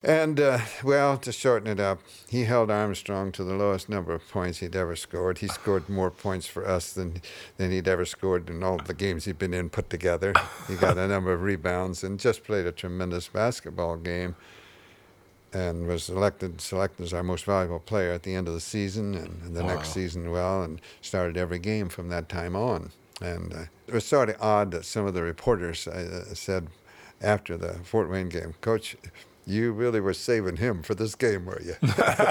And, well, to shorten it up, he held Armstrong to the lowest number of points he'd ever scored. He scored more points for us than he'd ever scored in all the games he'd been in put together. He got a number of rebounds and just played a tremendous basketball game and was selected as our most valuable player at the end of the season and the next season, well, and started every game from that time on. And it was sort of odd that some of the reporters said after the Fort Wayne game, Coach, you really were saving him for this game, were you?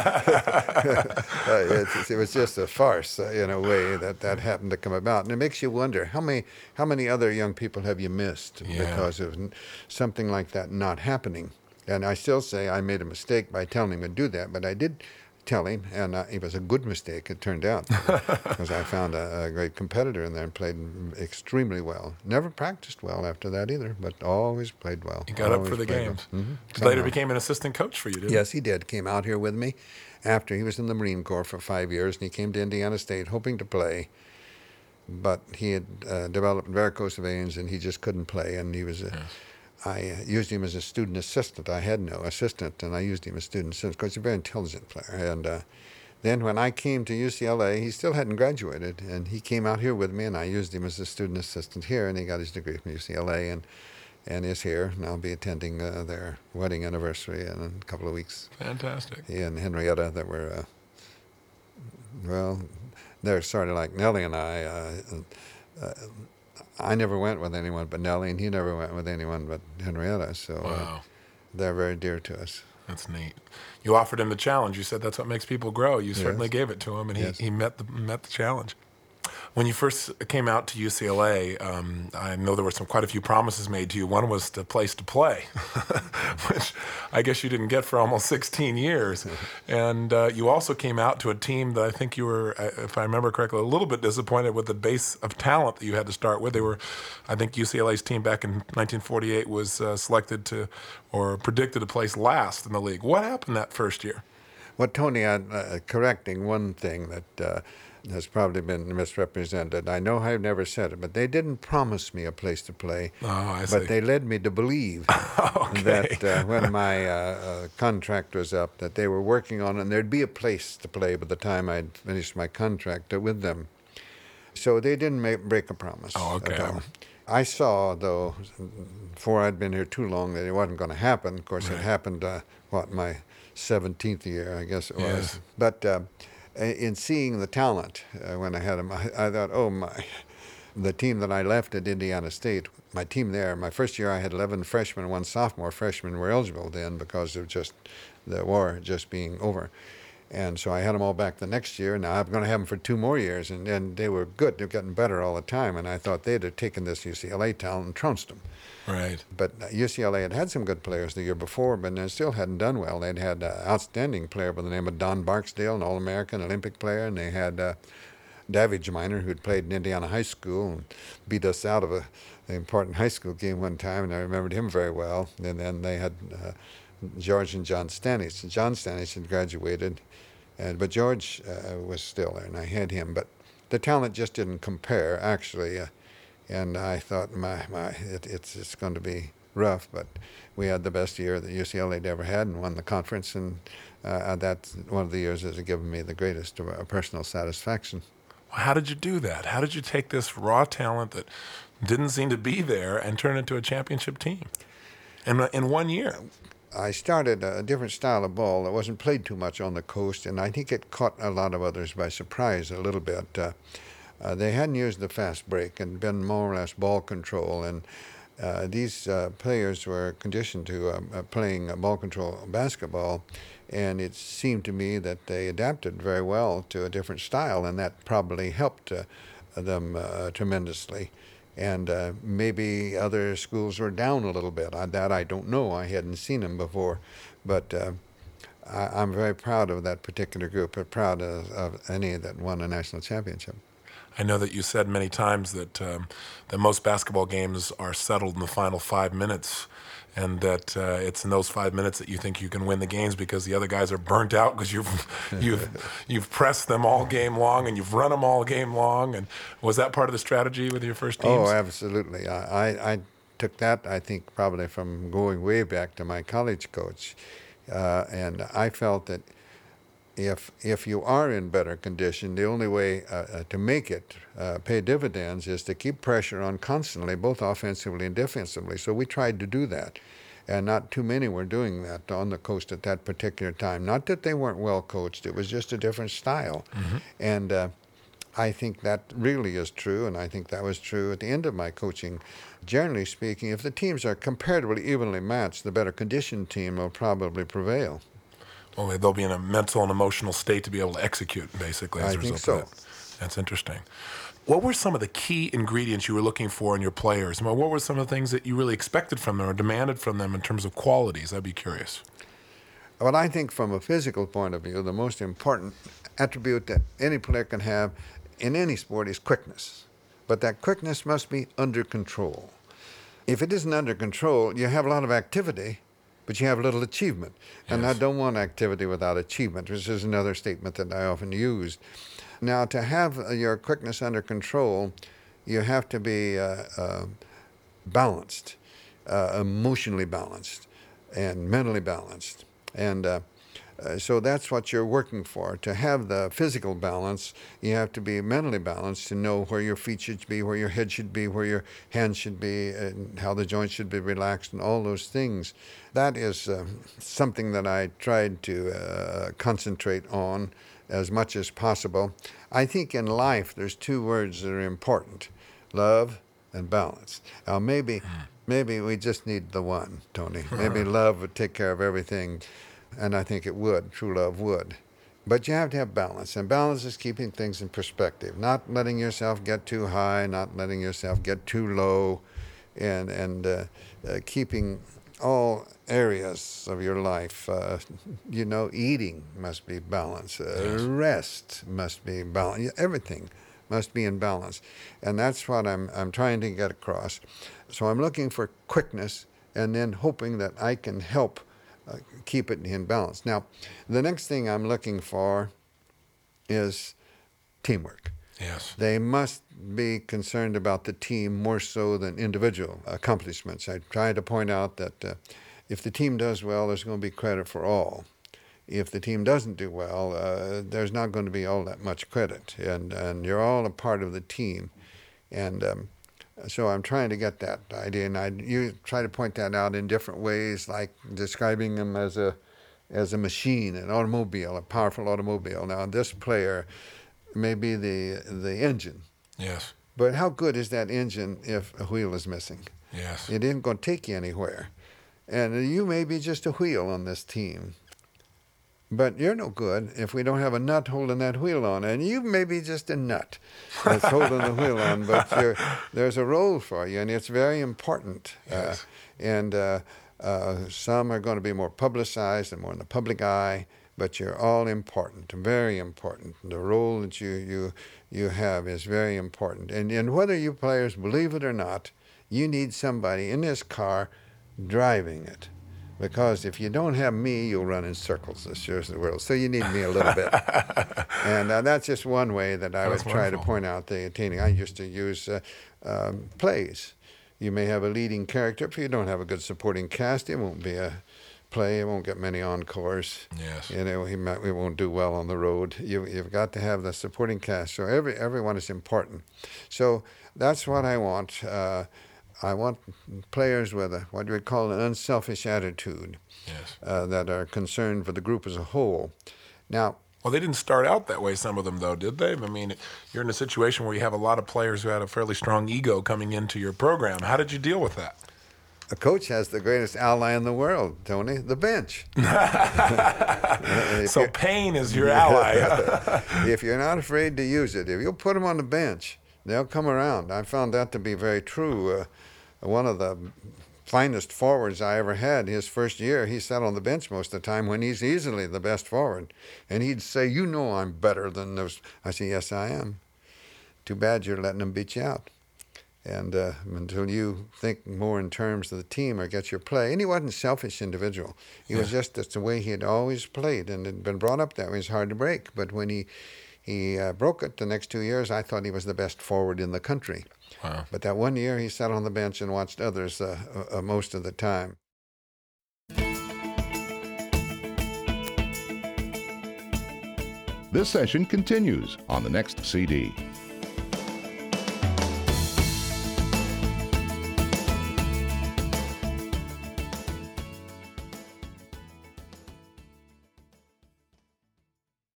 It was just a farce in a way that happened to come about. And it makes you wonder, how many other young people have you missed because of something like that not happening? And I still say I made a mistake by telling him to do that, but I did tell him, and it was a good mistake, it turned out, because I found a great competitor in there and played extremely well. Never practiced well after that either, but always played well. He got up for the games. Well. Mm-hmm. Later became an assistant coach for you, didn't he? Yes, he did. Came out here with me after he was in the Marine Corps for 5 years, and he came to Indiana State hoping to play, but he had developed varicose veins, and he just couldn't play, and he was I used him as a student assistant. I had no assistant, and I used him as student assistant because he's a very intelligent player. And then when I came to UCLA, he still hadn't graduated, and he came out here with me, and I used him as a student assistant here, and he got his degree from UCLA and is here, and I'll be attending their wedding anniversary in a couple of weeks. Fantastic. He and Henrietta that were, well, they're sort of like Nellie and I never went with anyone but Nellie, and he never went with anyone but Henrietta. So they're very dear to us. That's neat. You offered him the challenge. You said that's what makes people grow. You certainly gave it to him, and he met the challenge. When you first came out to UCLA, I know there were quite a few promises made to you. One was the place to play, which I guess you didn't get for almost 16 years. And you also came out to a team that I think you were, if I remember correctly, a little bit disappointed with the base of talent that you had to start with. They were, I think UCLA's team back in 1948 was selected to, or predicted to place last in the league. What happened that first year? Well, Tony, correcting one thing that has probably been misrepresented. I know I've never said it, but they didn't promise me a place to play. Oh, I see. But they led me to believe that when my contract was up, that they were working on it, and there'd be a place to play by the time I'd finished my contract with them. So they didn't break a promise at all. I saw, though, before I'd been here too long, that it wasn't going to happen. Of course, it happened, my 17th year, I guess it was. Yes. But in seeing the talent when I had them, I thought, oh my, the team that I left at Indiana State, my team there, my first year I had 11 freshmen and one sophomore. Freshmen were eligible then because of just the war just being over. And so I had them all back the next year. Now I'm going to have them for 2 more years, and they were good. They're getting better all the time, and I thought they'd have taken this UCLA talent and trounced them. Right. But UCLA had some good players the year before, but they still hadn't done well. They'd had an outstanding player by the name of Don Barksdale, an All-American Olympic player, and they had Davidge Minor, who'd played in Indiana high school and beat us out of an important high school game one time, and I remembered him very well. And then they had George and John Stanich. John Stanich had graduated, but George was still there, and I had him. But the talent just didn't compare, actually. And I thought, it's going to be rough, but we had the best year that UCLA had ever had and won the conference, and that's one of the years that has given me the greatest personal satisfaction. Well, how did you do that? How did you take this raw talent that didn't seem to be there and turn it into a championship team in 1 year? I started a different style of ball that wasn't played too much on the coast, and I think it caught a lot of others by surprise a little bit. They hadn't used the fast break and been more or less ball control, and these players were conditioned to playing ball control basketball, and it seemed to me that they adapted very well to a different style, and that probably helped them tremendously. And maybe other schools were down a little bit. That I don't know. I hadn't seen them before, but I'm very proud of that particular group. I'm proud of any that won a national championship. I know that you said many times that most basketball games are settled in the final 5 minutes, and that it's in those 5 minutes that you think you can win the games because the other guys are burnt out because you've pressed them all game long and you've run them all game long. And was that part of the strategy with your first teams? Oh, absolutely. I took that, I think, probably from going way back to my college coach. And I felt that if you are in better condition, the only way to make it pay dividends is to keep pressure on constantly, both offensively and defensively. So we tried to do that. And not too many were doing that on the coast at that particular time. Not that they weren't well coached, it was just a different style. Mm-hmm. And I think that really is true, and I think that was true at the end of my coaching. Generally speaking, if the teams are comparatively evenly matched, the better conditioned team will probably prevail. Well, they'll be in a mental and emotional state to be able to execute, basically, as a result of that. That's interesting. What were some of the key ingredients you were looking for in your players? I mean, what were some of the things that you really expected from them or demanded from them in terms of qualities? I'd be curious. Well, I think from a physical point of view, the most important attribute that any player can have in any sport is quickness. But that quickness must be under control. If it isn't under control, you have a lot of activity, but you have little achievement. Yes. And I don't want activity without achievement, which is another statement that I often use. Now, to have your quickness under control, you have to be balanced, emotionally balanced, and mentally balanced. And so that's what you're working for. To have the physical balance, you have to be mentally balanced to know where your feet should be, where your head should be, where your hands should be, and how the joints should be relaxed, and all those things. That is something that I tried to concentrate on as much as possible. I think in life there's two words that are important: love and balance. Now maybe we just need the one, Tony. Maybe love would take care of everything, and I think it would. True love would. But you have to have balance, and balance is keeping things in perspective, not letting yourself get too high, not letting yourself get too low, and keeping all areas of your life. Eating must be balanced. Rest must be balanced. Everything must be in balance. And that's what I'm trying to get across. So I'm looking for quickness and then hoping that I can help keep it in balance. Now, the next thing I'm looking for is teamwork. Yes. They must be concerned about the team more so than individual accomplishments. I try to point out that if the team does well, there's going to be credit for all. If the team doesn't do well, there's not going to be all that much credit. And you're all a part of the team. And so I'm trying to get that idea. And you try to point that out in different ways, like describing them as a machine, an automobile, a powerful automobile. Now, this player may be the engine. Yes. But how good is that engine if a wheel is missing? Yes. It isn't going to take you anywhere. And you may be just a wheel on this team. But you're no good if we don't have a nut holding that wheel on. And you may be just a nut that's holding the wheel on, but there's a role for you, and it's very important. Yes. Some are going to be more publicized and more in the public eye, but you're all important, very important. The role that you have is very important. And whether you players believe it or not, you need somebody in this car driving it. Because if you don't have me, you'll run in circles as sure as the world. So you need me a little bit. And that's just one way that I would try to point out the attaining. I used to use plays. You may have a leading character. If you don't have a good supporting cast, it won't be a play. It won't get many encores. Yes. He won't do well on the road. You've got to have the supporting cast. So everyone is important. So that's what I want. I want players with what we call an unselfish attitude. Yes. That are concerned for the group as a whole. Now, well, they didn't start out that way, some of them, though, did they? I mean, you're in a situation where you have a lot of players who had a fairly strong ego coming into your program. How did you deal with that? A coach has the greatest ally in the world, Tony, the bench. So pain is your ally. If you're not afraid to use it, if you'll put them on the bench, they'll come around. I found that to be very true. One of the finest forwards I ever had, his first year, he sat on the bench most of the time when he's easily the best forward. And he'd say, I'm better than those. I say, yes, I am. Too bad you're letting them beat you out. And until you think more in terms of the team or get your play. And he wasn't a selfish individual. He was just, that's the way he had always played and had been brought up that way. It's hard to break. But when he broke it the next 2 years, I thought he was the best forward in the country. Wow. But that 1 year, he sat on the bench and watched others most of the time. This session continues on the next CD.